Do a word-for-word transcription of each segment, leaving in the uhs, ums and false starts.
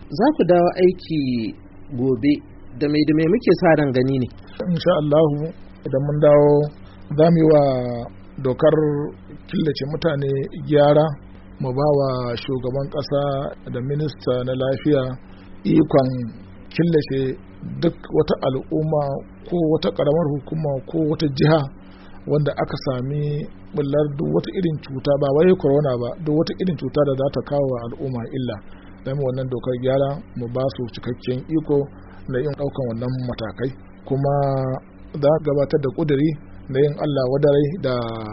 za ku dawo aiki gobe da mai da mai muke sa ran gani ne? Insha Allah idan mun dawo za mu yi wa dokar killace mutane gyara, mu ba wa shugaban ƙasa da minista na lafiya ikon killace duk wata al'umma ko wata ƙaramar hukuma ko wata jiha wanda aka sami bullar duk wata irin cuta, ba wai corona ba, duk wata irin cuta da za ta kawo wa al'umma illa. Dami wannan dokar gyara mu ba su cikakken iko na yin ɗaukan wannan matakai, kuma za a gabatar da ƙuduri na yin Allah wadarai da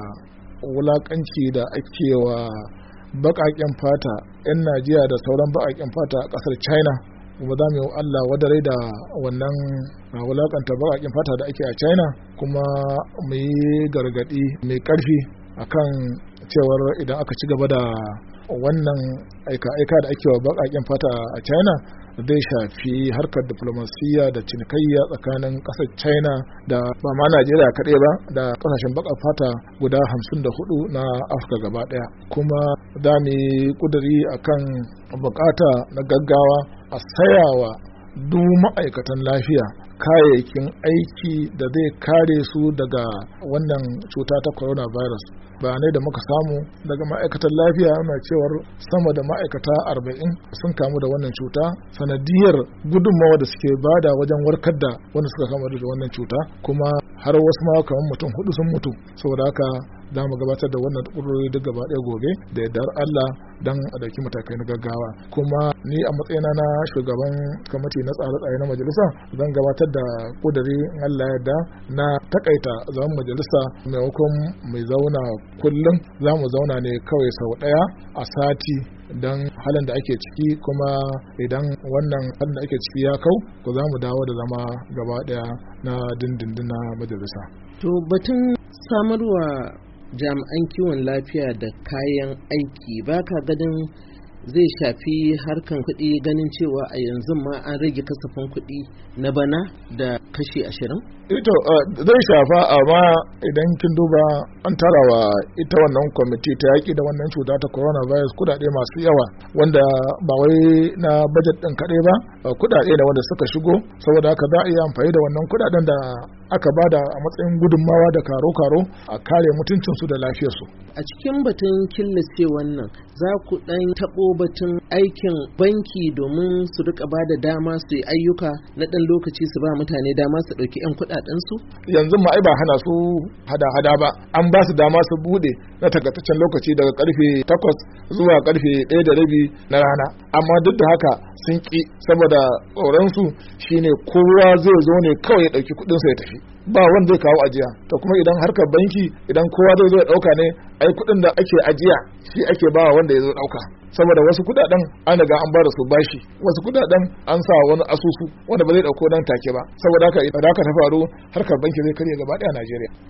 wulaƙanci da ake wa baƙaƙen fata 'yan Najeriya da sauran baƙaƙen fata a ƙasar China. Kuma za mu yi Allah wadarai da wannan wulaƙanta baƙaƙen fata da ake a China, kuma mu yi gargaɗi mai ƙarfi akan cewar idan aka ci gaba da wannan aika-aika da ake wa baƙaƙen fata a China zai shafi harkar diplomasiyya da cinikayya tsakanin ƙasar China da ba ma Najeriya kaɗai ba, da ƙasashen baƙar fata guda hamsin da hudu na Afirka gaba ɗaya. Kuma za mu yi ƙuduri akan buƙata na gaggawa a sayawa duk ma'aikatan lafiya kayayyakin aiki da zai kare su daga wannan cuta ta coronavirus. Bayanai da muka samu daga ma'aikatan lafiya yana cewar sama da ma'aikata arba'in sun kamu da wannan cuta sanadiyar gudunmawa da suke bada wajen warkar da wanda suka kamu da wannan cuta, kuma har wasu ma kamar mutum hudu sun mutu. Saboda haka za mu gabatar da wannan ƙudurori duk gaba ɗaya gobe da yardar Allah don a ɗauki matakai na gaggawa. Kuma ni a matsayina na shugaban kwamiti na tsare-tsare na majalisa zan gabatar da ƙuduri in Allah yarda na takaita zaman majalisa, maimakon mai zauna kullum za mu zauna ne kawai sau ɗaya a sati don halin da ake ciki, kuma idan wannan halin da ake ciki ya kau ko za mu dawo da zama gaba ɗaya na dindindin na majalisa. To batun samarwa jami'an kiwon lafiya da kayan aiki ba ka ganin zai shafi harkan kuɗi, ganin cewa a yanzu ma an rage kasafin kuɗi na bana da kashi ashirin? Ito zai shafa, amma idan kin duba an tarawa ita wannan kwamiti ta yaƙi da wannan cuta ta coronavirus kudade masu yawa, wanda ba wai na bajet ɗin kaɗai ba, kudade ne wanda suka shigo. Saboda haka za a iya amfani da wannan kudaden da aka bada a matsayin gudunmawa da karo-karo a kare mutuncinsu da lafiyarsu. A cikin batun killace wannan za ku ɗan taɓo batun aikin banki domin su rika ba da dama su yi ayyuka na ɗan lokaci, su ba mutane dama su ɗauki 'yan kuɗaɗensu? Yanzu ma ai ba hana su hada-hada ba, an ba su dama su bude na takaitaccen lokaci daga karfe takwas zuwa karfe ɗaya da rabi na rana, amma duk da haka sun ƙi, saboda tsoronsu shine kowa zai zo ne kawai ya ɗauki kuɗinsa ya tafi, ba wanda zai kawo ajiya. To kuma idan harkar banki idan kowa zai zo ya ɗauka ne, ai kuɗin da ake ajiya shi ake bawa wanda ya zo ɗauka, saboda wasu kudaden an riga an bada su bashi, wasu kudaden an sa wani asusu wanda ba zai dauko nan take ba. Saboda haka idan haka ta faru harkar banki zai karye gaba daya a Najeriya.